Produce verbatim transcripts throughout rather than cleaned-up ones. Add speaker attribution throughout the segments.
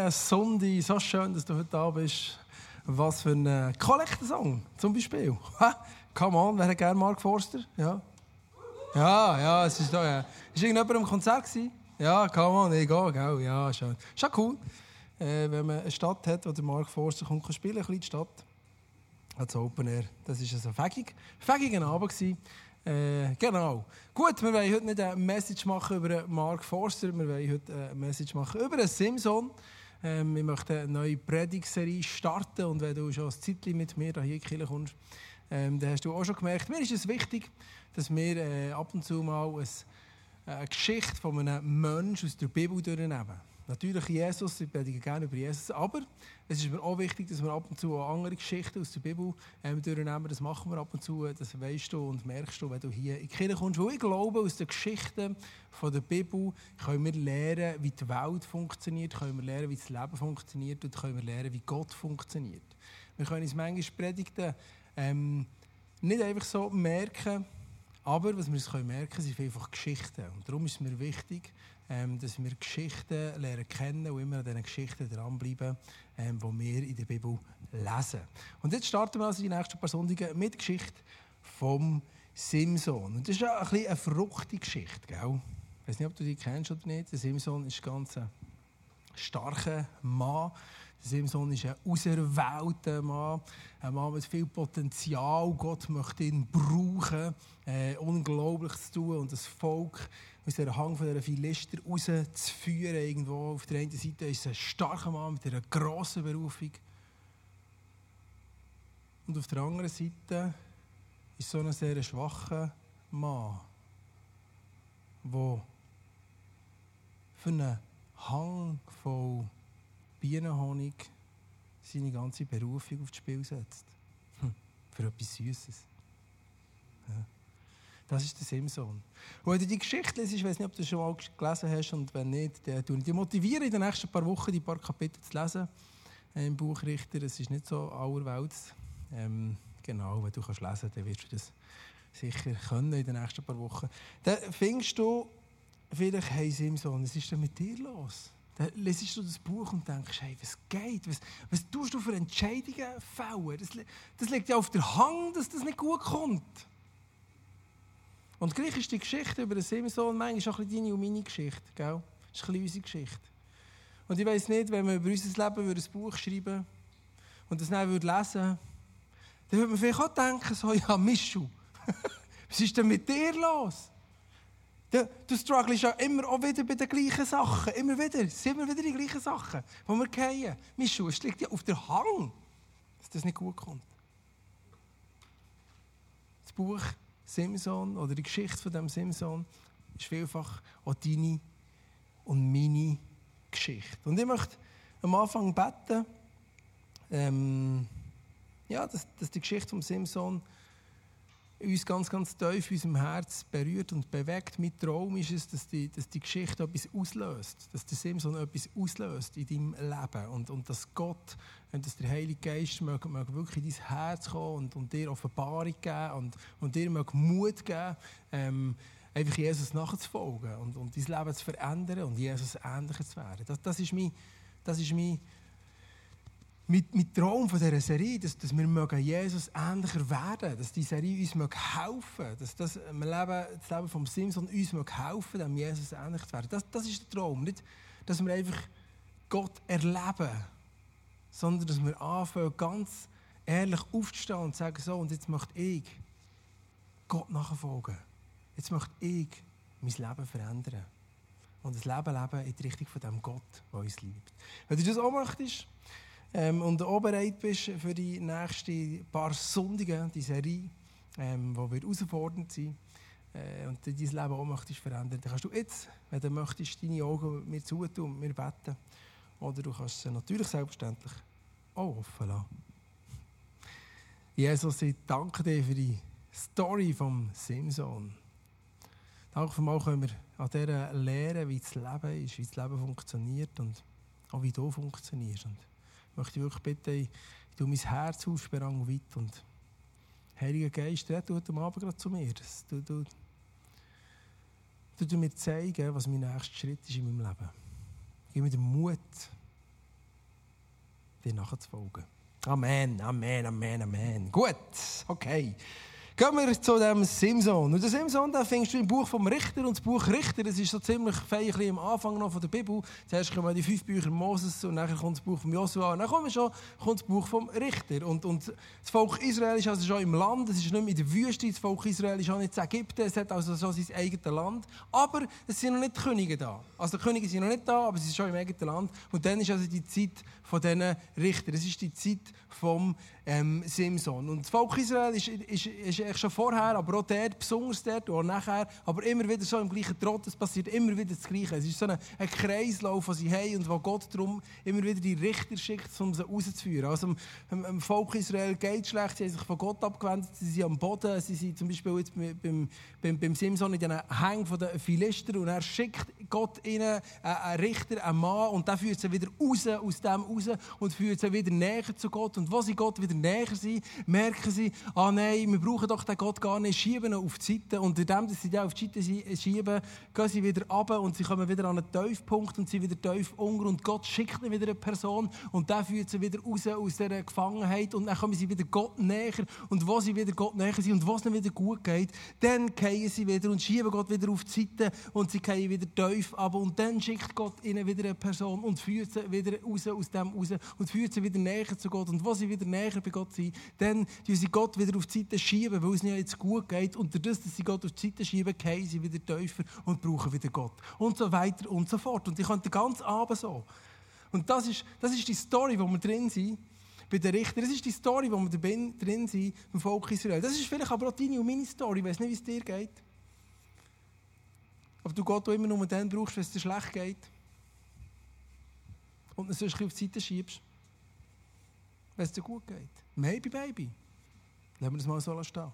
Speaker 1: schönen Sonntag, so schön, dass du heute da bist. Was für ein Collector-Song zum Beispiel. Ha? Come on, wer hat gerne Mark Forster? Ja, ja, ja, es ist da, ja. Ist irgendjemand am Konzert gewesen? Ja, come on, ich gehe, gell? Ja, schön. Ist auch cool, äh, wenn man eine Stadt hat, wo der Mark Forster kommt, kann spielen, eine kleine Stadt. Als Open Air. Das war also fägig. Fägiger Abend gewesen. Äh, genau. Gut, wir wollen heute nicht eine Message machen über Mark Forster, wir wollen heute eine Message machen über einen Simson. Ähm, wir möchten eine neue Predigtserie starten und wenn du schon ein Zeitchen mit mir hier in die Kirche kommst, ähm, dann hast du auch schon gemerkt, mir ist es wichtig, dass wir äh, ab und zu mal ein, eine Geschichte von einem Menschen aus der Bibel durchnehmen. Natürlich Jesus, ich predige gerne über Jesus, aber es ist mir auch wichtig, dass wir ab und zu auch andere Geschichten aus der Bibel ähm, durchnehmen. Das machen wir ab und zu, das weisst du und merkst du, wenn du hier in die Kirche kommst. Weil ich glaube, aus den Geschichten von der Bibel können wir lernen, wie die Welt funktioniert, können wir lernen, wie das Leben funktioniert und können wir lernen, wie Gott funktioniert. Wir können uns manchmal Predigten ähm, nicht einfach so merken, aber was wir uns merken können, sind einfach Geschichten. Und darum ist es mir wichtig, ähm, dass wir Geschichten lernen kennen und immer an diesen Geschichten dranbleiben, ähm, die wir in der Bibel lesen. Und jetzt starten wir also die nächsten paar Sonntage mit der Geschichte vom Simson. Und das ist ja ein bisschen eine verrückte Geschichte, gell? Ich weiß nicht, ob du die kennst oder nicht. Der Simson ist ein ganz starker Mann. Der Simson ist ein auserwählter Mann, ein Mann mit viel Potenzial. Gott möchte ihn brauchen, äh, Unglaubliches zu tun und das Volk aus der Hang von dieser Philister rauszuführen. Irgendwo. Auf der einen Seite ist er ein starker Mann mit einer grossen Berufung. Und auf der anderen Seite ist so ein sehr schwacher Mann, der für einen Hang voll Bienenhonig seine ganze Berufung aufs Spiel setzt. Hm, für etwas Süßes. Ja. Das ist der Simson. Und wenn du die Geschichte liest, ich weiß nicht, ob du schon mal gelesen hast, und wenn nicht, dann tue ich dich motivieren, in den nächsten paar Wochen die paar Kapitel zu lesen äh, im Buch Richter. Es ist nicht so allerwelts. Ähm, genau, wenn du kannst lesen, dann wirst du das sicher können in den nächsten paar Wochen. Dann findest du vielleicht, hey Simson, was ist denn mit dir los? Dann lesest du das Buch und denkst, hey, was geht? Was, was tust du für Entscheidungen fällen? Das, das liegt ja auf der Hand, dass das nicht gut kommt. Und gleich ist die Geschichte über den Simson manchmal auch ein bisschen deine und meine Geschichte. Gell? Das ist ein bisschen unsere Geschichte. Und ich weiss nicht, wenn wir über unser Leben ein Buch schreiben und das dann lesen würden, dann würde man vielleicht auch denken, so, ja, Mischu, was ist denn mit dir los? Du strugglest ja immer auch wieder bei den gleichen Sachen. Immer wieder. Es sind immer wieder die gleichen Sachen, die wir fallen. Mischu, es liegt ja auf der Hang, dass das nicht gut kommt. Das Buch Simson oder die Geschichte von dem Simson ist vielfach auch deine und meine Geschichte. Und ich möchte am Anfang beten, ähm, ja, dass, dass die Geschichte von Simson uns ganz, ganz tief in unserem Herz berührt und bewegt. Mein Traum ist es, dass die, dass die Geschichte etwas auslöst, dass der Simson etwas auslöst in deinem Leben und, und dass Gott, dass der Heilige Geist mag, mag wirklich in dein Herz kommen und, und dir Offenbarung geben und, und dir mag Mut geben, ähm, einfach Jesus nachzufolgen und, und dein Leben zu verändern und Jesus ähnlicher zu werden. Das, das ist mein, das ist mein Mit, mit Traum von dieser Serie, dass, dass wir Jesus ähnlicher werden, dass die Serie uns helfen mag, dass das, Leben, das Leben von Simson uns helfen mag, dem Jesus ähnlich zu werden. Das, das ist der Traum. Nicht, dass wir einfach Gott erleben, sondern dass wir anfangen, ganz ehrlich aufzustehen und zu sagen, so, und jetzt möchte ich Gott nachfolgen. Jetzt möchte ich mein Leben verändern. Und das Leben leben in die Richtung von dem Gott, der uns liebt. Wenn du das auch möchtest, Ähm, und auch bereit bist für die nächsten paar Sonntage, die Serie, ähm, die wird herausfordernd sein äh, und dein Leben auch möchtest verändern, dann kannst du jetzt, wenn du möchtest, deine Augen mit mir zutun und mit mir beten. Oder du kannst sie natürlich selbstverständlich auch offen lassen. Jesus, ich danke dir für die Story vom Simson. Danke für mal können wir an dieser lernen, wie das Leben ist, wie das Leben funktioniert und auch wie du funktionierst. Und ich möchte wirklich bitten, du mein Herz aufsperren weit und Heiliger Geist, red heute Abend gerade zu mir. Du, du, du, du mir zeigen, was mein nächster Schritt ist in meinem Leben. Gib mir den Mut, dir nachzufolgen. Amen, Amen, Amen, Amen. Gut, okay. Gehen wir zu dem Simson. Und der Simson, den findest du im Buch vom Richter. Und das Buch Richter, das ist so ziemlich fein am Anfang noch von der Bibel. Zuerst kommen die fünf Bücher Moses und dann kommt das Buch von Josua. Und dann kommt schon kommt das Buch vom Richter. Und, und das Volk Israel ist also schon im Land, es ist nicht mehr in der Wüste. Das Volk Israel ist auch nicht in Ägypten, es hat also schon sein eigenes Land. Aber es sind noch nicht die Könige da. Also die Könige sind noch nicht da, aber sie sind schon im eigenen Land. Und dann ist also die Zeit von diesen Richtern. Es ist die Zeit vom ähm, Simson. Und das Volk Israel ist, ist, ist eigentlich schon vorher, aber auch dort, besonders dort und nachher, aber immer wieder so im gleichen Trott. Es passiert immer wieder das Gleiche. Es ist so ein, ein Kreislauf, den sie haben und wo Gott darum immer wieder die Richter schickt, um sie rauszuführen. Also dem, dem Volk Israel geht es schlecht, sie haben sich von Gott abgewendet, sie sind am Boden, sie sind zum Beispiel jetzt beim, beim, beim Simson in den Hängen der Philister und er schickt Gott ihnen einen Richter, einen Mann und der führt sie wieder raus, aus dem raus und führt sie wieder näher zu Gott. Und wo sie Gott wieder näher sind, merken sie, ah nein, wir brauchen doch den Gott gar nicht, schieben ihn auf die Seite. Und indem dass sie den auf die Seite schieben, gehen sie wieder runter und sie kommen wieder an einen Tiefpunkt und sie wieder tief unter. Und Gott schickt ihnen wieder eine Person und der führt sie wieder raus aus dieser Gefangenheit. Und dann kommen sie wieder Gott näher. Und wo sie wieder Gott näher sind und wo es ihnen wieder gut geht, dann fallen sie wieder und schieben Gott wieder auf die Seite und sie fallen wieder tief runter. Und dann schickt Gott ihnen wieder eine Person und führt sie wieder raus aus dem raus und führt sie wieder näher zu Gott. Und wo sie wieder näher bei Gott sind, dann schieben sie Gott wieder auf die Seite schieben, weil es ihnen jetzt gut geht. Und dadurch, dass sie Gott auf die Seite schieben, fallen sie wieder tiefer und brauchen wieder Gott. Und so weiter und so fort. Und ich könnte ganz Abend so. Und das ist, das ist die Story, wo wir drin sind, bei den Richtern. Das ist die Story, wo wir drin sind, beim Volk Israel. Das ist vielleicht aber auch deine und meine Story. Ich weiss nicht, wie es dir geht. Ob du Gott auch immer nur dann brauchst, wenn es dir schlecht geht. Und ihn sonst auf die Seite schiebst. Wenn es dir gut geht. Maybe, baby. Lassen wir das mal so stehen.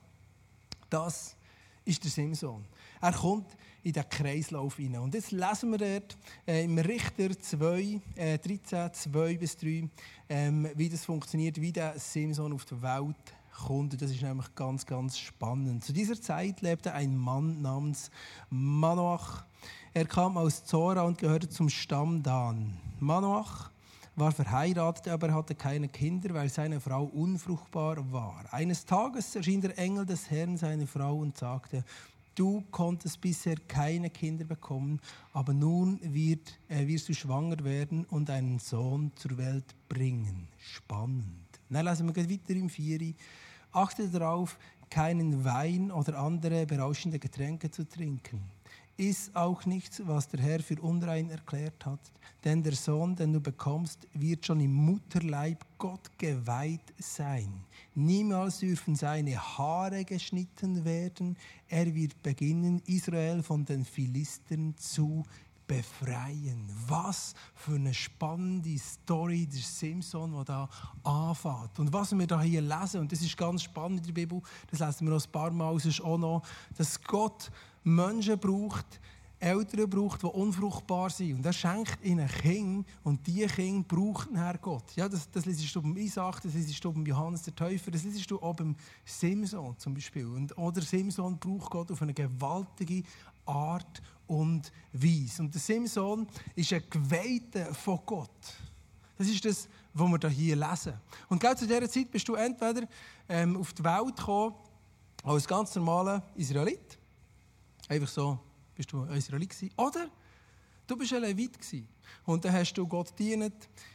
Speaker 1: Das ist der Simson. Er kommt in den Kreislauf hinein. Und jetzt lesen wir dort äh, im Richter zwei, äh, dreizehn, zwei bis drei, ähm, wie das funktioniert, wie der Simson auf die Welt kommt. Und das ist nämlich ganz, ganz spannend. Zu dieser Zeit lebte ein Mann namens Manoach. Er kam aus Zora und gehörte zum Stamm Dan. Manoach war verheiratet, aber er hatte keine Kinder, weil seine Frau unfruchtbar war. Eines Tages erschien der Engel des Herrn seiner Frau und sagte: Du konntest bisher keine Kinder bekommen, aber nun wird, äh, wirst du schwanger werden und einen Sohn zur Welt bringen. Spannend. Dann lesen wir weiter im vier. Achte darauf, keinen Wein oder andere berauschende Getränke zu trinken. Iss auch nichts, was der Herr für unrein erklärt hat. Denn der Sohn, den du bekommst, wird schon im Mutterleib Gott geweiht sein. Niemals dürfen seine Haare geschnitten werden. Er wird beginnen, Israel von den Philistern zu befreien. Was für eine spannende Story der Simson, der da anfängt. Und was wir da hier lesen, und das ist ganz spannend in der Bibel, das lesen wir noch ein paar Mal, ist auch noch, dass Gott Menschen braucht, Eltern braucht, die unfruchtbar sind. Und er schenkt ihnen Kinder und diese Kinder braucht nachher Gott. Ja, das, das liest du beim Isaac, das liest du beim Johannes der Täufer, das liest du auch beim Simson zum Beispiel. Und, oder Simson braucht Gott auf eine gewaltige Art und Weise. Und der Simson ist ein Geweihter von Gott. Das ist das, was wir hier lesen. Und genau zu dieser Zeit bist du entweder ähm, auf die Welt gekommen als ganz normaler Israelit. Einfach so bist du ein Israelit gewesen. Oder du bist ein Levit gewesen. Und dann hast du Gott gedient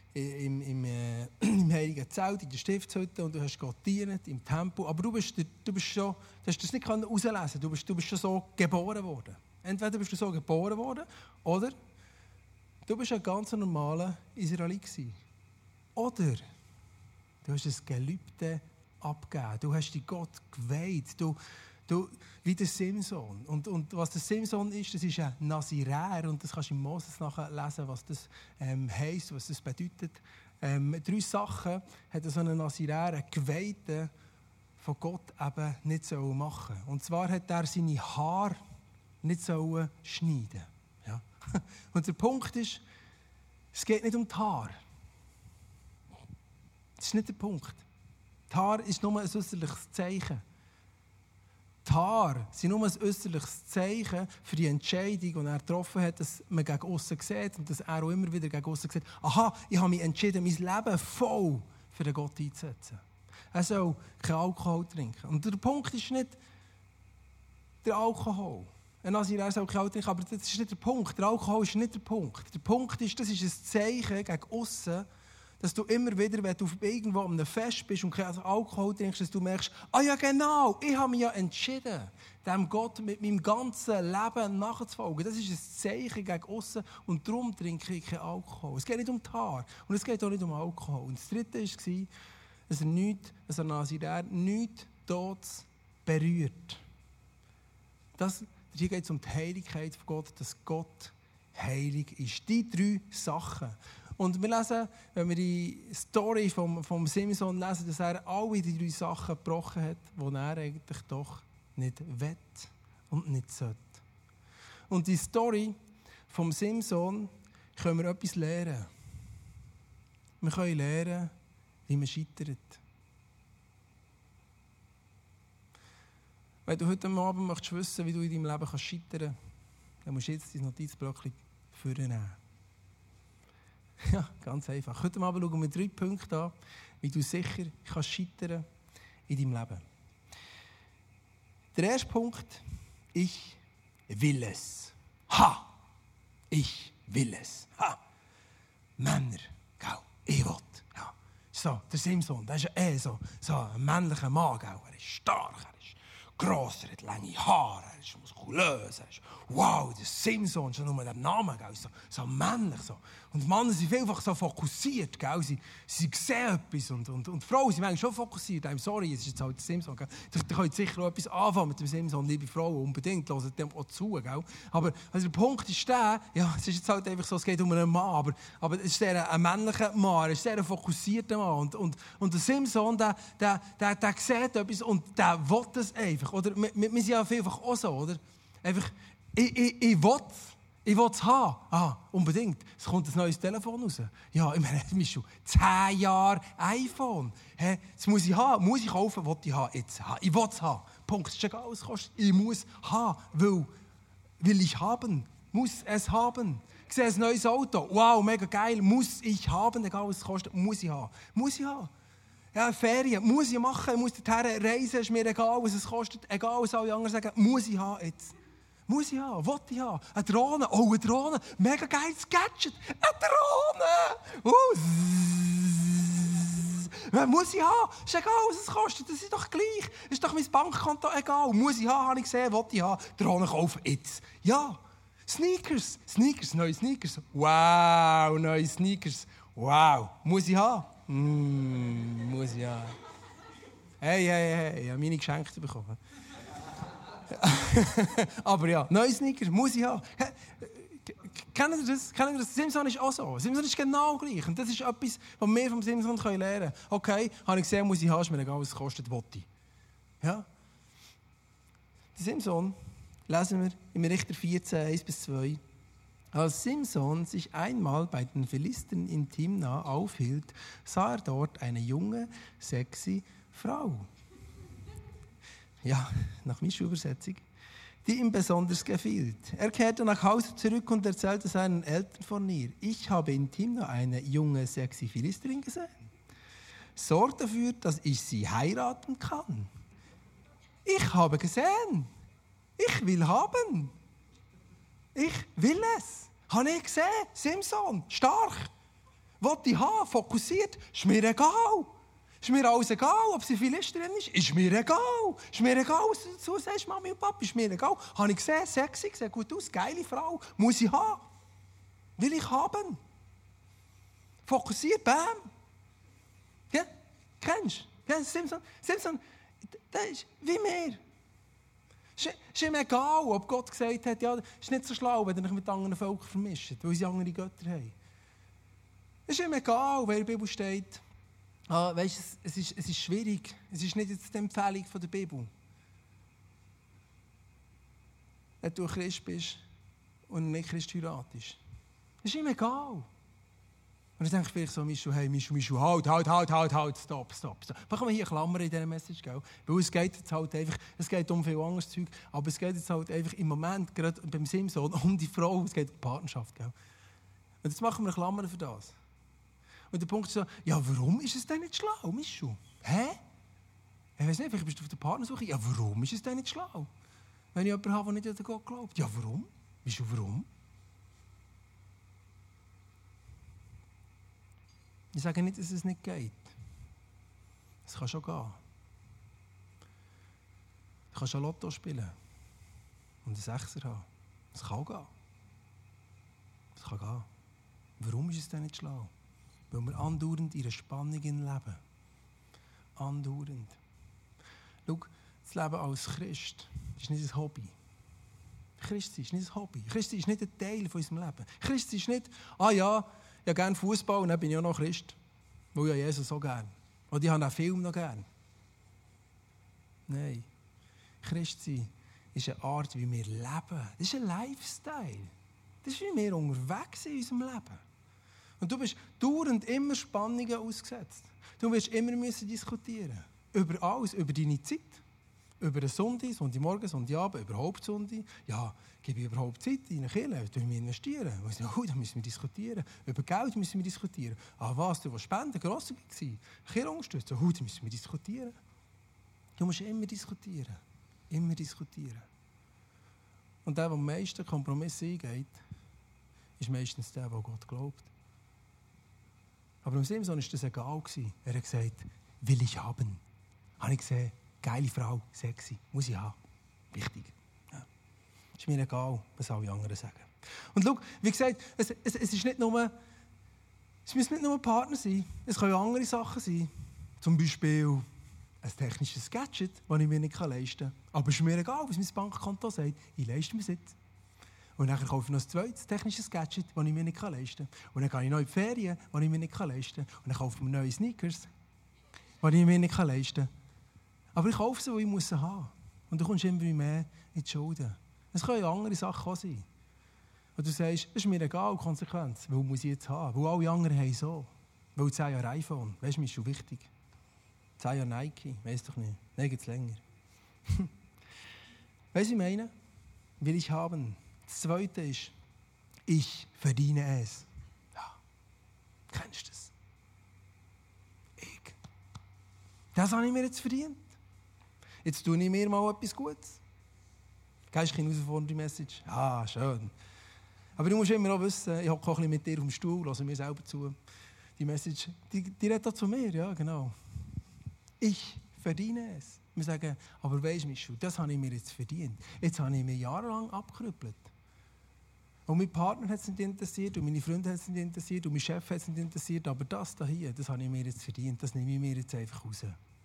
Speaker 1: im, im, äh, im heiligen Zelt, in der Stiftshütte, und du hast Gott gedient im Tempel. Aber du bist, du bist schon, du hast das nicht herauslesen. Du bist, du bist schon so geboren worden. Entweder bist du so geboren worden, oder du bist ein ganz normaler Israelit gewesen. Oder du hast ein Gelübde abgegeben. Du hast dich Gott geweiht. Du, du, wie der Simson. Und, und was der Simson ist, das ist ein Naziräer. Und das kannst du in Moses nachlesen, was das ähm, heisst, was das bedeutet. Ähm, drei Sachen hat so ein Naziräer, ein Geweihter, von Gott eben nicht so machen. Und zwar hat er seine Haare nicht so schneiden. Ja? Und der Punkt ist, es geht nicht um die Haare. Das ist nicht der Punkt. Die Haare ist nur ein äußerliches Zeichen. Die Haare sind nur ein äußerliches Zeichen für die Entscheidung, die er getroffen hat, dass man gegen aussen sieht und dass er auch immer wieder gegen aussen sieht. Aha, ich habe mich entschieden, mein Leben voll für den Gott einzusetzen. Er soll keinen Alkohol trinken. Und der Punkt ist nicht der Alkohol. Ein Nazirär soll keinen Alkohol trinken, aber das ist nicht der Punkt. Der Alkohol ist nicht der Punkt. Der Punkt ist, das ist ein Zeichen gegen aussen, dass du immer wieder, wenn du irgendwo an einem Fest bist und keinen Alkohol trinkst, dass du merkst, ah ja genau, ich habe mich ja entschieden, dem Gott mit meinem ganzen Leben nachzufolgen. Das ist ein Zeichen gegen aussen und darum trinke ich keinen Alkohol. Es geht nicht um die Haare und es geht auch nicht um Alkohol. Und das Dritte war, dass er nichts, dass er Nazirär nichts Todes berührt. Das, hier geht es um die Heiligkeit von Gott, dass Gott heilig ist. Die drei Sachen. Und wir lesen, wenn wir die Story vom, vom Simson lesen, dass er alle die drei Sachen gebrochen hat, die er eigentlich doch nicht will und nicht sollte. Und die Story vom Simson können wir etwas lernen. Wir können lernen, wie man scheitert. Wenn du heute Abend möchtest wissen, wie du in deinem Leben kannst scheitern, dann musst du jetzt dein Notizblöckchen vornehmen. Ja, ganz einfach. Heute Abend schauen wir drei Punkte an, wie du sicher kannst scheitern in deinem Leben. Der erste Punkt, ich will es. Ha! Ich will es. Ha! Männer, gell? Ich will. Ja. So, der Simson, der ist ja eh so, so ein männlicher Mann, gell? Er ist stark, er ist gross, er hat lange Haare, er ist muskulös, er ist, wow, der Simson, schon nur der Name, gell? So, so männlich. So. Und Männer sind vielfach so fokussiert, gell? Sie, sie sehen etwas und, und, und Frauen sind manchmal schon fokussiert. I'm sorry, es ist jetzt halt der Simson. Gell? Da, da könnt ihr sicher auch etwas anfangen mit dem Simson, liebe Frauen, unbedingt, hört dem auch zu. Gell? Aber also der Punkt ist der, ja, es ist jetzt halt einfach so, es geht um einen Mann, aber, aber es ist sehr ein männlicher Mann, er ist sehr ein fokussierter Mann. Und, und, und der Simson, der, der, der, der sieht etwas und der will das einfach. Oder, wir, wir sind ja vielfach auch so, oder? Einfach, ich, ich, ich will Ich will es haben. Ah, unbedingt. Es kommt ein neues Telefon raus. Ja, ich meine, das ist schon zehn Jahre iPhone. Hey, das muss ich haben. Muss ich kaufen, will ich haben. Jetzt. Ich will es haben. Punkt. Es ist egal, was es kostet. Ich muss haben, weil will ich haben. Muss es haben. Ich sehe ein neues Auto. Wow, mega geil. Muss ich haben, egal was es kostet. Muss ich haben. Muss ich haben. Ja, Ferien. Muss ich machen. Ich muss dorthin reisen. Ist mir egal, was es kostet. Egal, was alle anderen sagen. Muss ich haben jetzt. Muss ich haben, will ich haben. Eine Drohne, oh, eine Drohne, mega geiles Gadget. Eine Drohne! Uh, zzz. Muss ich haben, ist egal, was es kostet, das ist doch gleich. Ist doch mein Bankkonto egal. Muss ich haben, habe ich gesehen, will ich haben. Drohne kaufen, jetzt. Ja, Sneakers, Sneakers, neue Sneakers. Wow, neue Sneakers. Wow, muss ich haben. Mm, muss ich haben. Hey, hey, hey, ich habe meine Geschenke bekommen. Aber ja, neue Sneakers muss ich haben. Kennen Sie das? Kennen Sie das? Simson ist auch so. Simson ist genau gleich. Und das ist etwas, was wir vom Simson lernen können. Okay, habe ich gesehen, muss ich haben, ist mir egal, was es kostet, will ich. Ja? Der Simson lesen wir im Richter vierzehn, eins bis zwei. Als Simson sich einmal bei den Philistern in Timna aufhielt, sah er dort eine junge, sexy Frau. Ja, nach meiner Übersetzung, die ihm besonders gefiel. Er kehrte nach Hause zurück und erzählte seinen Eltern von ihr. Ich habe in Timna eine junge, sexy Philisterin gesehen. Sorgt dafür, dass ich sie heiraten kann. Ich habe gesehen. Ich will haben. Ich will es. Habe ich gesehen. Simson, stark. Wollte ich haben, fokussiert. Ist mir egal. Ist mir alles egal, ob sie Philisterin ist. Ist mir egal. Ist mir egal, was du dazu sagst, Mami und Papa. Ist mir egal. Habe ich gesehen, sexy, sieht gut aus, geile Frau. Muss ich haben. Will ich haben. Fokussiert, bam. Ja, kennst du? Ja, Simson, Simson, das ist wie mir. Es ist ihm egal, ob Gott gesagt hat, ja, es ist nicht so schlau, wenn ihr euch mit anderen Völkern vermischt, weil sie andere Götter haben. Es ist ihm egal, wer in der Bibel steht. Ah, weißt, es, es, ist, es ist schwierig. Es ist nicht jetzt die Empfehlung von der Bibel. Wenn du Christ bist und nicht Christ heiratest. Es ist ihm egal. Und dann denke ich vielleicht so, Michu, hey, Michu, Michu, halt, halt, halt, halt, halt, stopp, stopp, stopp. Machen wir hier Klammern in dieser Message, gell? Weil es geht jetzt halt einfach, es geht um viel anderes Zeug, aber es geht jetzt halt einfach im Moment, gerade beim Simson, um die Frau, es geht um die Partnerschaft, gell? Und jetzt machen wir Klammern für das. Und der Punkt ist so, ja, warum ist es denn nicht schlau, Michu? Hä? Ich weiß nicht, vielleicht bist du auf der Partnersuche. Ja, warum ist es denn nicht schlau? Wenn ich jemanden habe, der nicht an Gott glaubt. Ja, warum? Michu, warum? Ich sage nicht, dass es nicht geht. Es kann schon gehen. Du kannst ein Lotto spielen und einen Sechser haben. Es kann gehen. Es kann gehen. Warum ist es denn nicht schlau? Weil wir andauernd in einer Spannung leben. Andauernd. Schau, das Leben als Christ ist nicht ein Hobby. Christ ist nicht ein Hobby. Christ ist nicht ein Teil von unserem Leben. Christ ist nicht, ah ja, ich habe gerne Fußball und dann bin ich auch noch Christ. Weil ich Jesus so gerne. Oder ich habe auch Film noch gerne. Nein. Christsein ist eine Art, wie wir leben. Das ist ein Lifestyle. Das ist, wie wir unterwegs sind in unserem Leben. Und du bist dauernd immer Spannungen ausgesetzt. Du wirst immer müssen diskutieren. Über alles, über deine Zeit. Über eine Sonntag, Sonntagmorgen, Sonntagabend, überhaupt Sonntag. Ja, gebe ich überhaupt Zeit in eine Kirche? Müssen wir investieren? Oh, da müssen wir diskutieren. Über Geld müssen wir diskutieren. Ah, was, du willst spenden, grosszügig sein. Kirche unterstützen? Oh, da müssen wir diskutieren. Du musst immer diskutieren. Immer diskutieren. Und der, der am meisten Kompromisse eingeht, ist meistens der, der Gott glaubt. Aber im Simson war das egal. Er hat gesagt, will ich haben. Habe ich gesehen, geile Frau, sexy, muss ich haben. Wichtig. Ja. Ist mir egal, was alle anderen sagen. Und schau, wie gesagt, es, es, es ist nicht nur, es müssen nicht nur Partner sein, es können auch andere Sachen sein. Zum Beispiel ein technisches Gadget, das ich mir nicht leisten kann. Aber es ist mir egal, was mein Bankkonto sagt, ich leiste mir es jetzt. Und dann kaufe ich noch ein zweites technisches Gadget, das ich mir nicht leisten kann. Und dann gehe ich noch in die Ferien, das ich mir nicht leisten kann. Und dann kaufe ich mir neue Sneakers, die ich mir nicht leisten kann. Aber ich kaufe sie, die ich muss haben. Und du kommst immer mehr in die Schulden. Es können ja andere Sachen auch sein. Und du sagst, es ist mir egal, Konsequenz. Weil muss ich jetzt haben? Weil alle anderen haben so. Weil zehn Jahre iPhone, weißt du, mir ist schon wichtig. zehn Jahre Nike, weiss doch nicht. Nein, geht es länger. Weißt du, was ich meine? Will ich haben. Das Zweite ist, ich verdiene es. Ja, kennst du das? Ich. Das habe ich mir jetzt verdient. Jetzt tue ich mir mal etwas Gutes. Das ist keine herausfordernde Message. Ah, schön. Aber du musst immer auch wissen, ich hocke auch ein bisschen mit dir auf dem Stuhl, lasse mir selber zu. Die Message, die, die redet auch zu mir, ja, genau. Ich verdiene es. Wir sagen, aber weisst du, Michu, das habe ich mir jetzt verdient. Jetzt habe ich mir jahrelang abgerüppelt. Und mein Partner hat es nicht interessiert, und meine Freunde hat es nicht interessiert, und mein Chef hat es nicht interessiert, aber das hier, das habe ich mir jetzt verdient, das nehme ich mir jetzt einfach raus.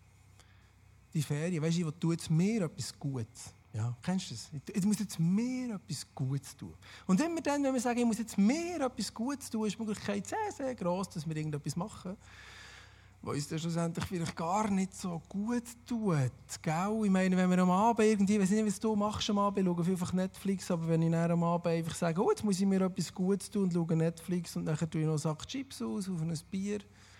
Speaker 1: Die Ferien, weisst du, ich tue jetzt mir etwas Gutes. Ja, kennst du das? Ich muss jetzt mehr etwas Gutes tun. Und immer dann, wenn wir sagen, ich muss jetzt mehr etwas Gutes tun, ist die Möglichkeit sehr, sehr gross, dass wir irgendetwas machen, was uns dann schlussendlich vielleicht gar nicht so gut tut. Gell? Ich meine, wenn wir am Abend irgendwie, ich weiß nicht, was du machst am Abend, ich schaue einfach Netflix, aber wenn ich dann am Abend einfach sage, oh, jetzt muss ich mir etwas Gutes tun und schaue Netflix und dann tue ich noch einen Sack Chips aus auf ein Bier.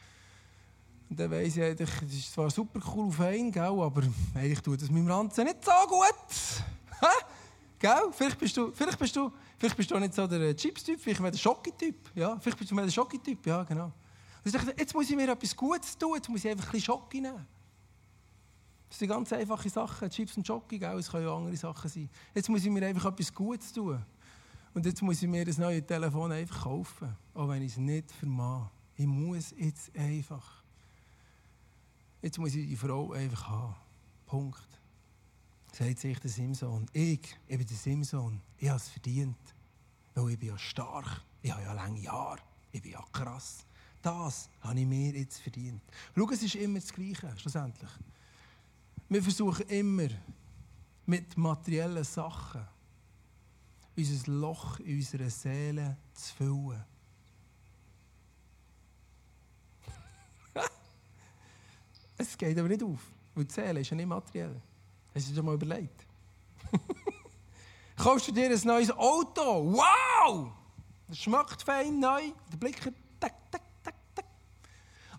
Speaker 1: Und dann weiss ich eigentlich, das ist zwar super cool auf einen, gell, aber eigentlich tut es meinem Ranzen nicht so gut. Hä? Gell? Vielleicht bist du, vielleicht bist du, vielleicht bist du nicht so der Chips-Typ, vielleicht mehr der Schocki-Typ. Ja? Vielleicht bist du mehr der Schocki-Typ, ja, genau. Und ich dachte, jetzt muss ich mir etwas Gutes tun, jetzt muss ich einfach ein bisschen Schocki nehmen. Das sind ganz einfache Sachen, Chips und Schocki, gell, es können ja andere Sachen sein. Jetzt muss ich mir einfach etwas Gutes tun. Und jetzt muss ich mir das neue Telefon einfach kaufen, auch wenn ich es nicht vermag. Ich muss jetzt einfach. Jetzt muss ich die Frau einfach haben. Punkt. Sagt sich der Simson. Ich, ich bin der Simson. Ich habe es verdient. Weil ich bin ja stark. Ich habe ja lange Haare. Ich bin ja krass. Das habe ich mir jetzt verdient. Schau, es ist immer das Gleiche, schlussendlich. Wir versuchen immer, mit materiellen Sachen unser Loch in unserer Seele zu füllen. Es geht aber nicht auf, weil die Seele ist ja nicht materiell. Hast du dir mal überlegt? Kaufst du dir ein neues Auto? Wow! Das schmeckt fein neu. Der Blick, tack, tack, tack.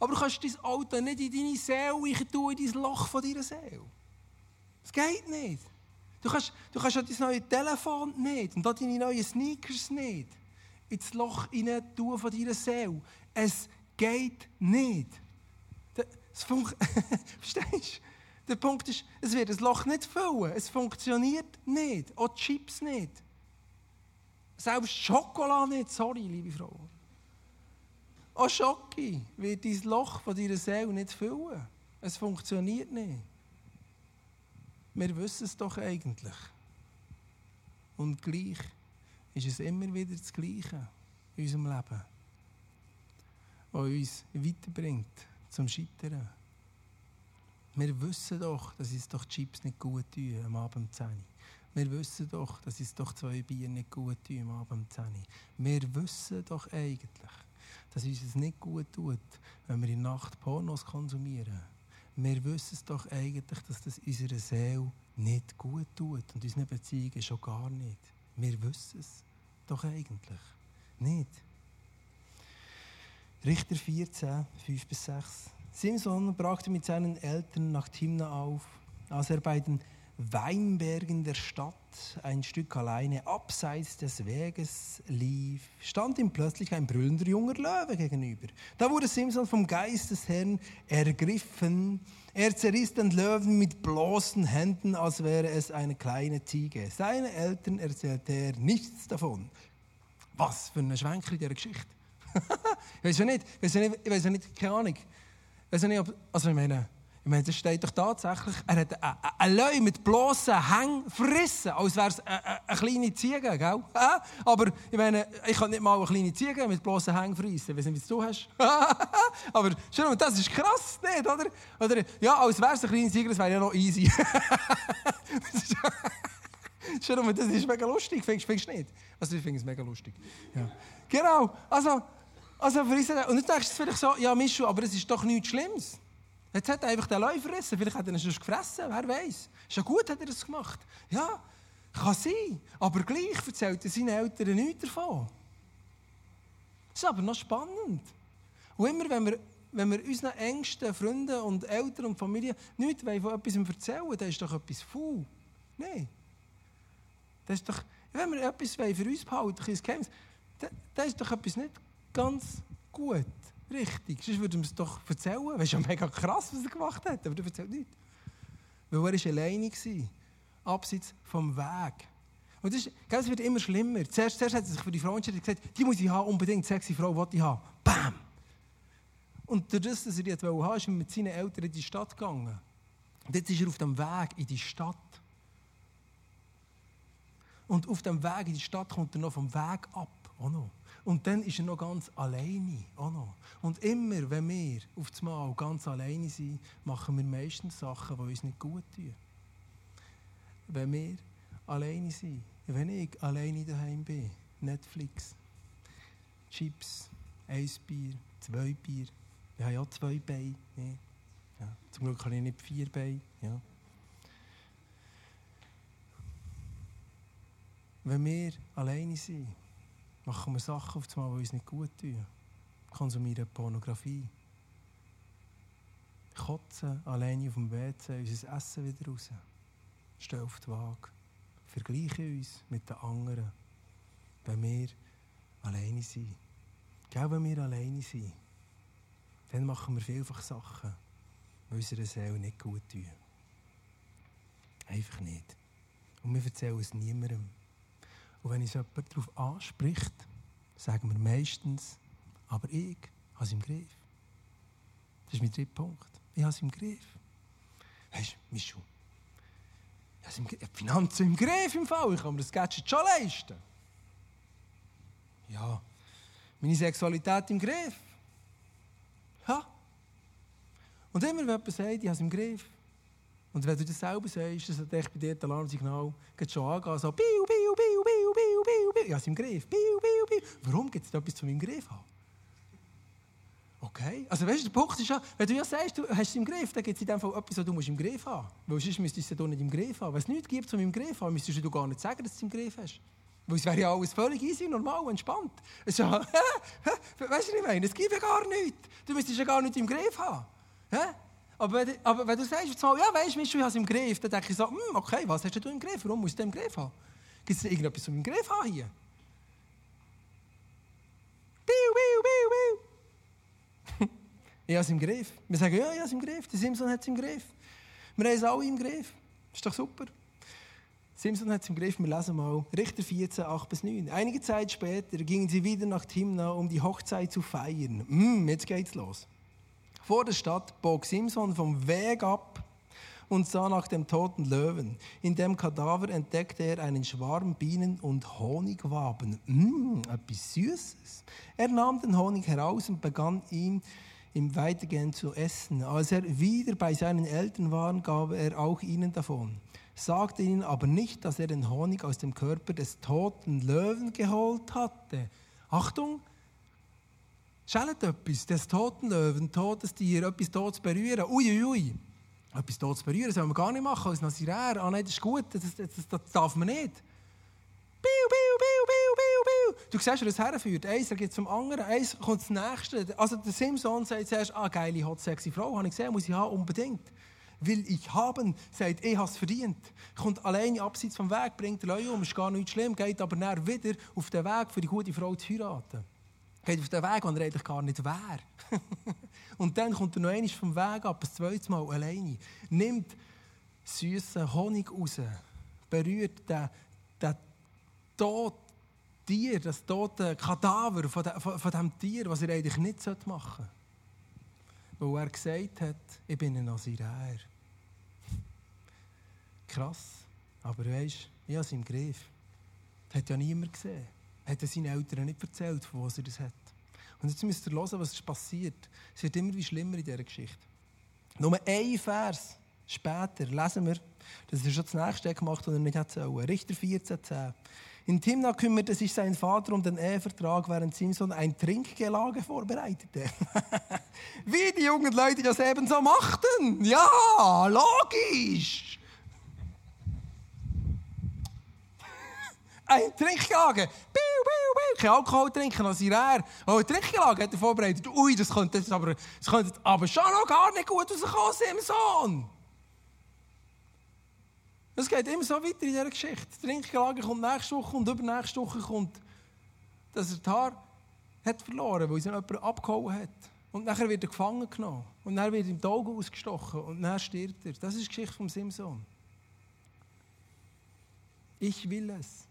Speaker 1: aber du kannst dein Auto nicht in deine Seele tun, in dein Loch von deiner Seele. Das geht nicht. Du kannst, du kannst auch dein neues Telefon nicht und auch deine neuen Sneakers nicht ins Loch hinein tun von deiner Seele. Es geht nicht. Das funkt- Verstehst du? Der Punkt ist, es wird das Loch nicht füllen. Es funktioniert nicht. Auch die Chips nicht. Selbst Schokolade nicht. Sorry, liebe Frau. Auch Schoki wird dein Loch von deiner Seele nicht füllen. Es funktioniert nicht. Wir wissen es doch eigentlich. Und gleich ist es immer wieder das Gleiche in unserem Leben, was uns weiterbringt zum Scheitern. Wir wissen doch, dass uns doch Chips nicht gut tun am Abend um zehn Uhr. Wir wissen doch, dass uns doch zwei Bier nicht gut tun am Abend um zehn Uhr. Wir wissen doch eigentlich, dass uns es nicht gut tut, wenn wir in der Nacht Pornos konsumieren. Wir wissen es doch eigentlich, dass das unserer Seele nicht gut tut und unseren Beziehungen schon gar nicht. Wir wissen es doch eigentlich nicht. Richter vierzehn, fünf bis sechs. Simson brachte mit seinen Eltern nach Timna auf, als er bei den Weinbergen der Stadt ein Stück alleine abseits des Weges lief, stand ihm plötzlich ein brüllender junger Löwe gegenüber. Da wurde Simson vom Geist des Herrn ergriffen. Er zerriss den Löwen mit bloßen Händen, als wäre es eine kleine Ziege. Seine Eltern erzählte er nichts davon. Was für eine Schwenker in dieser Geschichte. Ich weiß ja nicht, ich weiß ja nicht, ich weiß ja nicht, keine Ahnung. Ich weiß ja nicht, ob, also ich meine, ich meine, das steht doch tatsächlich, er hat einen Löwe mit bloßen Hängen verrissen, als wäre es eine, eine, eine kleine Ziege, gell? Aber ich meine, ich kann nicht mal eine kleine Ziege mit bloßen Hängen verrissen. Ich weiß nicht, wie du hast. Aber schau mal, das ist krass, nicht, oder? Oder ja, als wäre es eine kleine Ziege, das wäre ja noch easy. Schau mal, das ist mega lustig, findest du nicht? Also ich finde es mega lustig. Ja. Genau, also, also für uns, und jetzt denkst du vielleicht so, ja Mischu, aber es ist doch nichts Schlimmes. Jetzt hat er einfach den Löwe verrissen, vielleicht hat er ihn schon gefressen, wer weiß. Ist ja gut, hat er das gemacht. Ja, kann sein, aber gleich erzählt er seinen Eltern nichts davon. Das ist aber noch spannend. Und immer, wenn wir, wenn wir unseren engsten Freunden und Eltern und Familie nichts von etwas erzählen, dann ist doch etwas faul. Nein. Das ist doch, wenn wir etwas für uns behalten, ein Geheimnis, dann ist doch etwas nicht ganz gut, richtig. Sonst würden wir es doch erzählen. Das ist ja mega krass, was er gemacht hat, aber er erzählt nichts. Weil er war alleine, abseits vom Weg. Und das, ist, das wird immer schlimmer. Zuerst, zuerst hat er sich für die Frau entschieden und gesagt, die muss ich haben, unbedingt, sexy Frau, die ich haben. Bam! Und durch das, dass er die haben, ist er mit seinen Eltern in die Stadt gegangen. Und jetzt ist er auf dem Weg in die Stadt. Und auf dem Weg in die Stadt kommt er noch vom Weg ab. Auch noch. Und dann ist er noch ganz alleine. Auch noch. Und immer, wenn wir auf das Mal ganz alleine sind, machen wir meistens Sachen, die uns nicht gut tun. Wenn wir alleine sind, wenn ich alleine daheim bin, Netflix, Chips, ein Bier, zwei Bier. Ich habe ja zwei Beine. Ja. Zum Glück habe ich nicht vier Beine. Ja. Wenn wir alleine sind, machen wir Sachen auf einmal, die uns nicht gut tun. Konsumieren Pornografie. Kotzen alleine auf dem W C, unser Essen wieder raus. Stehen auf die Waage. Vergleichen uns mit den anderen. Wenn wir alleine sind. Genau wenn wir alleine sind, dann machen wir vielfach Sachen, die unserer Seele nicht gut tun. Einfach nicht. Und wir erzählen es niemandem. Und wenn uns jemand darauf anspricht, sagen wir meistens, aber ich habe es im Griff. Das ist mein dritter Punkt. Ich habe es im Griff. Weisst du, Mischu, ich habe die Finanzen im Griff im Fall. Ich kann mir das Gadget schon leisten. Ja, meine Sexualität im Griff. Ja. Und immer, wenn jemand sagt, ich habe es im Griff, und wenn du das selber sagst, dann sollte bei dir das Alarmsignal schon angehen, so, biu, biu, biu, biu, biu, biu, biu. Ich habe es im Griff, biu, biu, biu. Warum gibt es da etwas zu meinem Griff haben? Okay, also weißt du, der Punkt ist ja, wenn du ja sagst, du hast es im Griff, dann gibt es in dem Fall etwas, was du musst im Griff haben. Weil sonst müsstest du es ja nicht im Griff haben. Wenn es nichts gibt, um im Griff haben, müsstest du gar nicht sagen, dass du es im Griff hast. Weil es wäre ja alles völlig easy, normal, entspannt. Es ist ja, weißt du, was ich meine? Es gibt ja gar nichts. Du müsstest ja gar nicht im Griff haben. Aber wenn, aber wenn du sagst, jetzt mal, ja, weißt du, ich habe es im Griff, dann denke ich so, hm, okay, was hast du im Griff? Warum musst du den im Griff haben? Gibt es irgendetwas zum im Griff haben hier? Biu, biu, biu, biu. Ich habe es im Griff. Wir sagen, ja, ich habe es im Griff. Der Simson hat es im Griff. Wir haben es alle im Griff. Ist doch super. Simson hat es im Griff, wir lesen mal. Richter vierzehn, acht bis neun. Einige Zeit später gingen sie wieder nach Timna, um die Hochzeit zu feiern. Mm, jetzt geht's los. Vor der Stadt bog Simson vom Weg ab und sah nach dem toten Löwen. In dem Kadaver entdeckte er einen Schwarm Bienen und Honigwaben. Mm, etwas Süßes. Er nahm den Honig heraus und begann ihn im Weitergehen zu essen. Als er wieder bei seinen Eltern war, gab er auch ihnen davon. Sagte ihnen aber nicht, dass er den Honig aus dem Körper des toten Löwen geholt hatte. Achtung! Schellt etwas, des toten Löwen, totes Tier, etwas Totes berühren. Uiuiui, ui, ui. Etwas Totes berühren soll man gar nicht machen als Naziräer. Ah nein, das ist gut, das, das, das, das darf man nicht. Biu, biu, biu, biu, biu, biu. Du siehst, wo das herführt. Eins geht zum anderen, eins kommt zum nächsten. Also der Simson sagt zuerst, ah, geile, hot, sexy Frau, habe ich gesehen, muss ich haben, unbedingt. Will ich haben, sagt, ich habe es verdient. Kommt alleine abseits vom Weg, bringt den Leute um, ist gar nicht schlimm, geht aber dann wieder auf den Weg, für die gute Frau zu heiraten. Geht auf den Weg, wo er eigentlich gar nicht wäre. Und dann kommt er noch einmal vom Weg ab, das zweite Mal alleine. Nimmt süßen Honig raus, berührt den, den toten Tier, das tote Kadaver von, de, von, von dem Tier, was er eigentlich nicht machen sollte. Weil er gesagt hat, ich bin ein Naziräer. Krass. Aber weisst, ich habe es im Griff. Das hat ja niemand gesehen. Hat er seinen Eltern nicht erzählt, von wo er das hat. Und jetzt müsst ihr hören, was passiert. Es wird immer wie schlimmer in dieser Geschichte. Nur ein Vers später lesen wir, das ist schon das nächste gemacht, was er nicht erzählen. Richter vierzehn, zehn. In Timna kümmerte sich sein Vater um den Ehevertrag, während Simson ein Trinkgelage vorbereitete. Wie die jungen Leute das eben so machten. Ja, logisch. Ein Trinkgelage. Biu, biu, biu. Kein Alkohol trinken, Naziräer. Oh, ein Trinkgelage hat er vorbereitet. Ui, das könnte jetzt aber, das könnte aber schon noch gar nicht gut rauskommen, Simson. Es geht immer so weiter in dieser Geschichte. Das Trinkgelage kommt nächste Woche und übernächste Woche kommt, dass er das Haar hat verloren, weil ihn jemand abgehauen hat. Und nachher wird er gefangen genommen. Und dann wird ihm die Augen ausgestochen. Und dann stirbt er. Das ist die Geschichte von Simson. Ich will es.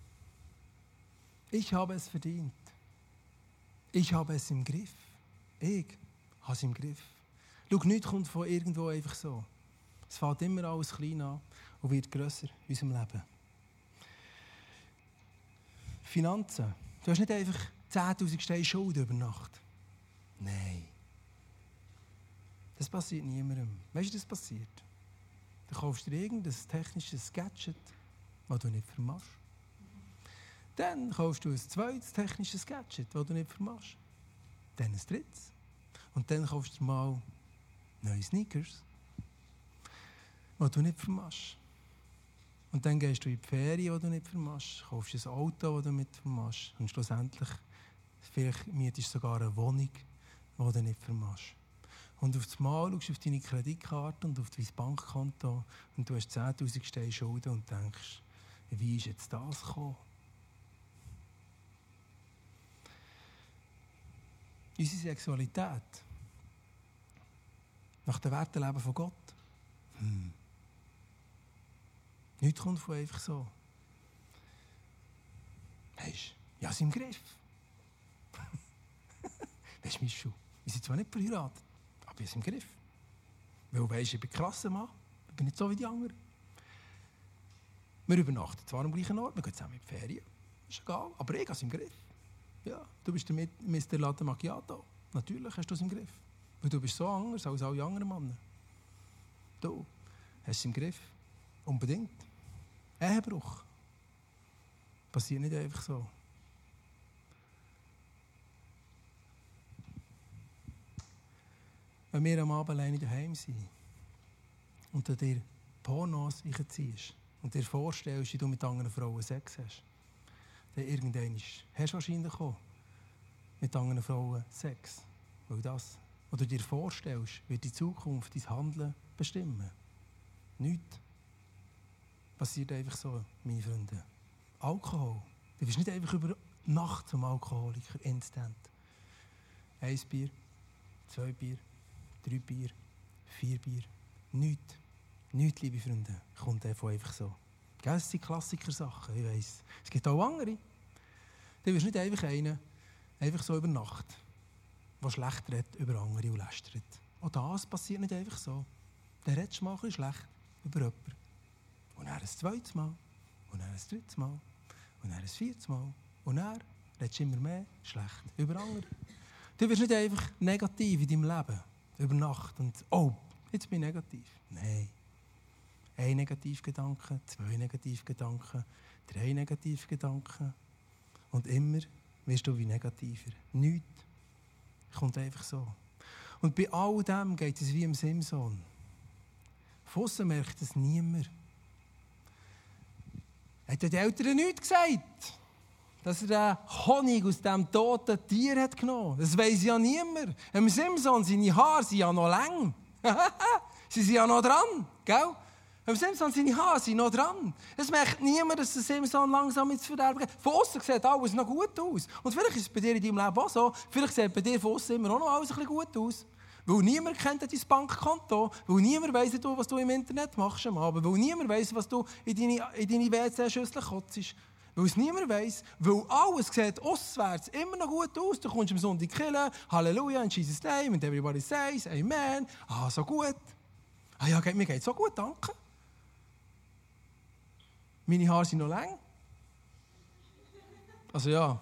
Speaker 1: Ich habe es verdient. Ich habe es im Griff. Ich habe es im Griff. Schau, nichts kommt von irgendwo einfach so. Es fängt immer alles klein an und wird grösser in unserem Leben. Finanzen. Du hast nicht einfach zehntausend Steine Schuld über Nacht. Nein. Das passiert niemandem. Weißt du, das passiert? Du kaufst dir irgendein technisches Gadget, das du nicht vermachst. Dann kaufst du ein zweites technisches Gadget, das du nicht vermachst. Dann ein drittes. Und dann kaufst du mal neue Sneakers, die du nicht vermachst. Und dann gehst du in die Ferien, die du nicht vermachst. Kaufst ein Auto, das du nicht vermachst. Und schlussendlich vielleicht mietest du sogar eine Wohnung, die du nicht vermachst. Und auf das Mal schaust du auf deine Kreditkarte und auf dein Bankkonto und du hast zehntausend Steine Schulden und denkst, wie ist jetzt das gekommen? Unsere Sexualität nach den Werten leben von Gott. Hm. Nichts kommt von einfach so. Weisst du, ja, sie im Griff. Weisst du, Mischu, wir sind zwar nicht verheiratet, aber ich bin im Griff. Weil, weisst du, ich bin ein krasser Mann, ich bin nicht so wie die anderen. Wir übernachten zwar am gleichen Ort, wir gehen zusammen in die Ferien, ist egal, aber ich habe es im Griff. Ja, du bist der Mister Latte Macchiato. Natürlich hast du es im Griff. Weil du bist so anders als alle anderen Männer. Du hast es im Griff. Unbedingt. Ehebruch. Passiert nicht einfach so. Wenn wir am Abend alleine daheim sind und du dir Pornos einziehst und dir vorstellst, wie du mit anderen Frauen Sex hast, dann irgendwann hast du wahrscheinlich auch mit anderen Frauen Sex. Weil das, was du dir vorstellst, wird die Zukunft dein Handeln bestimmen. Nichts passiert einfach so, meine Freunde. Alkohol. Du bist nicht einfach über Nacht zum Alkoholiker, instant. Eins Bier, zwei Bier, drei Bier, vier Bier. Nichts. Nichts, liebe Freunde, kommt einfach so. Das sind Klassiker-Sachen, ich weiss. Es gibt auch andere. Du wirst nicht einfach einen, einfach so über Nacht, der schlecht redet über andere und lästert. Auch das passiert nicht einfach so. Der redet mal ein bisschen schlecht über jemanden. Und dann ein zweites Mal. Und dann ein drittes Mal. Und dann ein viertes Mal. Und dann redest du immer mehr schlecht über andere. Du wirst nicht einfach negativ in deinem Leben. Über Nacht. Und oh, jetzt bin ich negativ. Nein. Ein Negativgedanke, zwei Negativgedanken, drei Negativgedanken. Und immer wirst du wie negativer. Nichts kommt einfach so. Und bei all dem geht es wie im Simson. Von aussen merkt es niemand. Hat den Eltern nichts gesagt, dass er den Honig aus diesem toten Tier hat genommen? Das weiss ja niemand. Im Simson, seine Haare sind ja noch lang. Sie sind ja noch dran, gell? Im Simson, seine Haare sind noch dran. Es merkt niemand, dass der Simson langsam ins Verderben geht. Von außen sieht alles noch gut aus. Und vielleicht ist es bei dir in deinem Leben auch so. Vielleicht sieht bei dir von außen immer auch noch alles ein bisschen gut aus. Weil niemand kennt dein Bankkonto. Weil niemand weiss, was du im Internet machst am Abend. Weil niemand weiss, was du in deine, in deine W C-Schüssel kotzt. Weil es niemand weiss. Weil alles sieht auswärts immer noch gut aus. Du kommst am Sonntag killen. Halleluja, in Jesus' name. And everybody says, Amen. Ah, so gut. Ah ja, mir geht so gut, danke. Meine Haare sind noch lang. Also ja.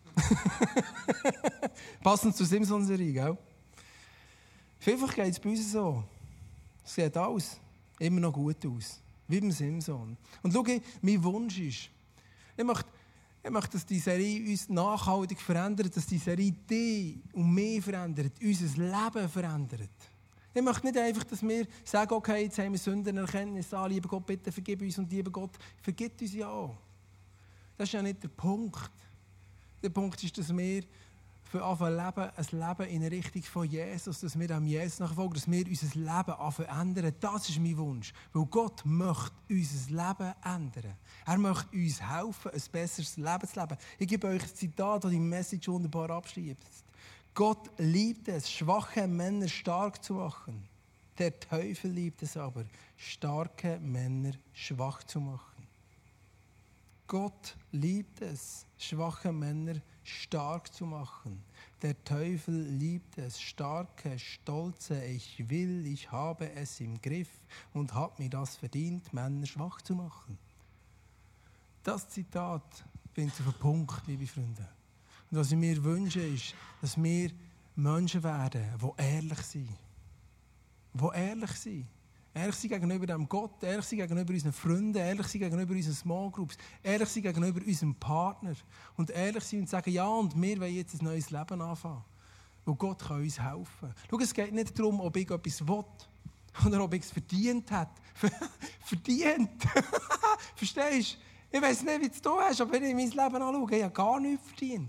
Speaker 1: Passend zur Simpsons-Serie, gell? Vielfach geht es bei uns so. Es sieht alles immer noch gut aus. Wie beim Simson. Und schau, mein Wunsch ist, ich möchte, ich möchte, dass die Serie uns nachhaltig verändert, dass die Serie dich und mich verändert, unser Leben verändert. Ich möchte nicht einfach, dass wir sagen, okay, jetzt haben wir Sündenerkenntnis an, lieber Gott, bitte vergib uns und lieber Gott, vergib uns ja auch. Das ist ja nicht der Punkt. Der Punkt ist, dass wir für anfangen leben, ein Leben in der Richtung von Jesus, dass wir dem Jesus nachfolgen, dass wir unser Leben anfangen ändern. Das ist mein Wunsch. Weil Gott möchte unser Leben ändern. Er möchte uns helfen, ein besseres Leben zu leben. Ich gebe euch ein Zitat, das die Message wunderbar abschließt. Gott liebt es, schwache Männer stark zu machen. Der Teufel liebt es aber, starke Männer schwach zu machen. Gott liebt es, schwache Männer stark zu machen. Der Teufel liebt es, starke, stolze, ich will, ich habe es im Griff und habe mir das verdient, Männer schwach zu machen. Das Zitat bringt auf den Punkt, liebe Freunde. Und was ich mir wünsche, ist, dass wir Menschen werden, die ehrlich sind. Die ehrlich sind. Ehrlich sind gegenüber dem Gott, ehrlich sind gegenüber unseren Freunden, ehrlich sind gegenüber unseren Small Groups, ehrlich sind gegenüber unserem Partner. Und ehrlich sind und sagen, ja, und wir wollen jetzt ein neues Leben anfangen. Weil Gott kann uns helfen. Schau, es geht nicht darum, ob ich etwas will oder ob ich es verdient habe. Verdient! Verstehst du? Ich weiss nicht, wie du es hast, aber wenn ich mein Leben anschaue, ich habe gar nichts verdient.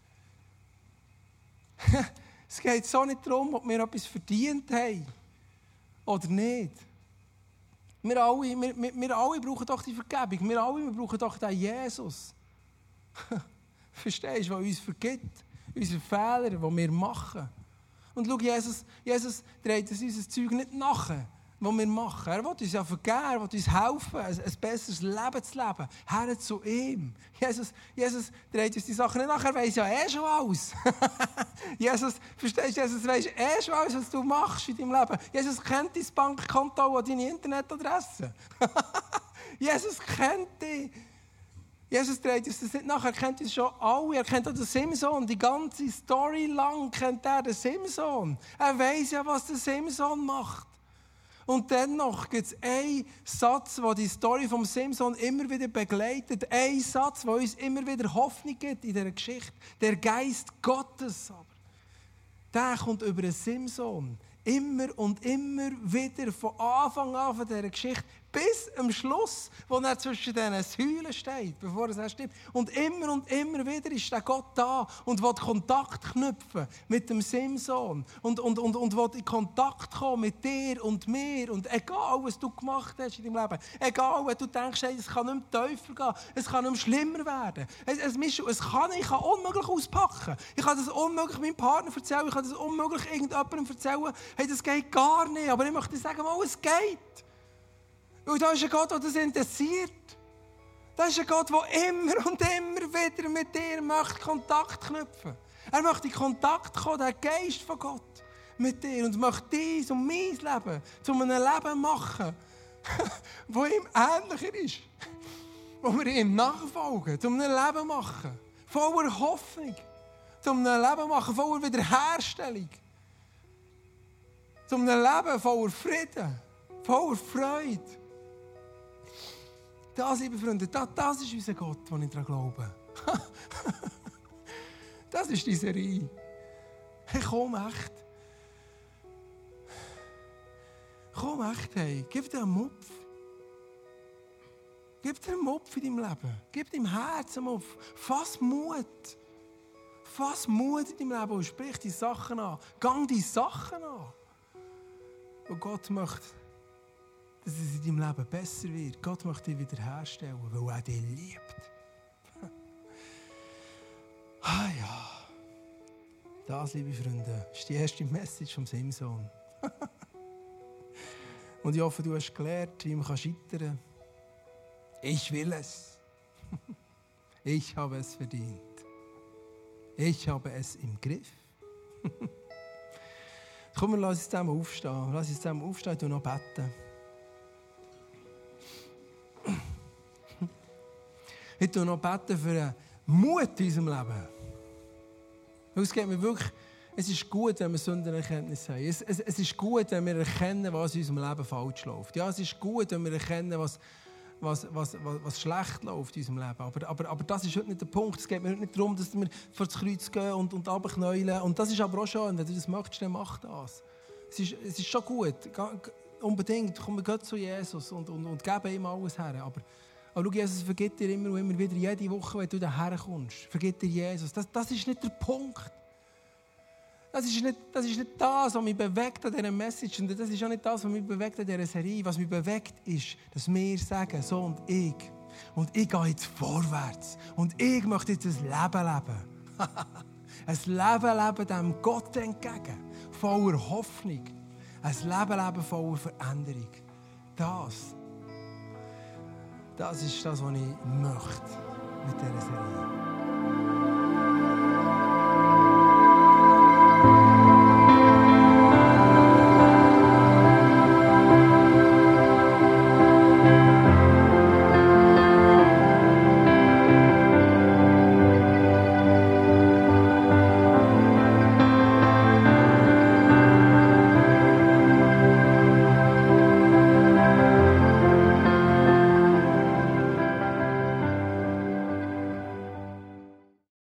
Speaker 1: Es geht so nicht darum, ob wir etwas verdient haben oder nicht. Wir alle, wir, wir, wir alle brauchen doch die Vergebung. Wir alle wir brauchen doch den Jesus. Verstehst du, der uns vergibt? Unsere Fehler, die wir machen. Und schau, Jesus, Jesus dreht uns unser Zeug nicht nachher, was wir machen. Er will uns ja vergeben, er will uns helfen, ein, ein besseres Leben zu leben. Her zu ihm. Jesus, Jesus dreht uns die Sachen nicht nach, er weiss ja eh schon alles. Jesus, verstehst du, Jesus weiss eh schon alles, was du machst in deinem Leben. Jesus kennt dein Bankkonto und deine Internetadresse. Jesus kennt dich. Jesus dreht uns das nicht nach, er kennt uns schon alle. Er kennt auch den Simson, die ganze Story lang kennt er den Simson. Er weiss ja, was der Simson macht. Und dennoch gibt es einen Satz, der die Story vom Simson immer wieder begleitet. Ein Satz, der uns immer wieder Hoffnung gibt in dieser Geschichte. Der Geist Gottes aber, der kommt über den Simson immer und immer wieder von Anfang an von dieser Geschichte Bis am Schluss, wo er zwischen diesen Säulen steht, bevor er stirbt. Und immer und immer wieder ist der Gott da und will Kontakt knüpfen mit dem Simson. Und, und, und, und will in Kontakt kommen mit dir und mir. Und egal, was du gemacht hast in deinem Leben, egal, wenn du denkst, hey, es kann nicht mehr tiefer gehen, es kann nicht mehr schlimmer werden. Es, es, es kann, ich kann unmöglich auspacken. Ich kann das unmöglich meinem Partner erzählen, ich kann das unmöglich irgendjemandem erzählen. Hey, das geht gar nicht. Aber ich möchte dir sagen, oh, es geht. Weil da ist ein Gott, der das interessiert. Da ist ein Gott, der immer und immer wieder mit dir möchte Kontakt knüpfen. Er möchte in Kontakt kommen, der Geist von Gott mit dir. Und möchte dein und mein Leben zu einem Leben machen, das ihm ähnlicher ist. Wo wir ihm nachfolgen, zu einem Leben machen. Voller Hoffnung. Zu einem Leben machen, voller Wiederherstellung. Zu einem Leben voller Frieden, voller Freude. Das, liebe Freunde, das, das ist unser Gott, den ich daran glaube. Das ist die Serie. Hey, komm echt. Komm echt, hey. Gib dir einen Mupf. Gib dir einen Mupf in deinem Leben. Gib deinem Herz einen Mupf. Fass Mut. Fass Mut in deinem Leben und sprich die Sachen an. Gang die Sachen an. Und Gott möchte, dass es in deinem Leben besser wird. Gott möchte dich wiederherstellen, weil er dich liebt. Ah ja. Das, liebe Freunde, ist die erste Message vom Simson. Und ich hoffe, du hast gelernt, wie man scheitern kann. Ich will es. Ich habe es verdient. Ich habe es im Griff. Komm, lass uns zusammen aufstehen. Lass uns zusammen aufstehen und noch beten. Ich bete noch beten für einen Mut in unserem Leben. Weil es geht mir wirklich, es ist gut, wenn wir Sündenerkenntnis haben. Es, es, es ist gut, wenn wir erkennen, was in unserem Leben falsch läuft. Ja, es ist gut, wenn wir erkennen, was, was, was, was, was schlecht läuft in unserem Leben. Aber, aber, aber das ist heute nicht der Punkt. Es geht mir heute nicht darum, dass wir vor das Kreuz gehen und, und runterknäulen. Und das ist aber auch schön, wenn du das möchtest, dann mach das. Es ist, es ist schon gut. Unbedingt. Komm, wir gehen zu Jesus und, und, und geben ihm alles her. Aber, aber schau, Jesus vergibt dir immer und immer wieder, jede Woche, wenn du daher kommst. Vergibt dir Jesus. Das, das ist nicht der Punkt. Das ist, nicht, das ist nicht das, was mich bewegt an dieser Message. Und das ist auch nicht das, was mich bewegt an dieser Serie. Was mich bewegt, ist, dass wir sagen, so und ich. Und ich gehe jetzt vorwärts. Und ich möchte jetzt ein Leben leben. Ein Leben leben dem Gott entgegen. Voller Hoffnung. Ein Leben leben voller Veränderung. Das. Das ist das, was ich möchte mit dieser Serie.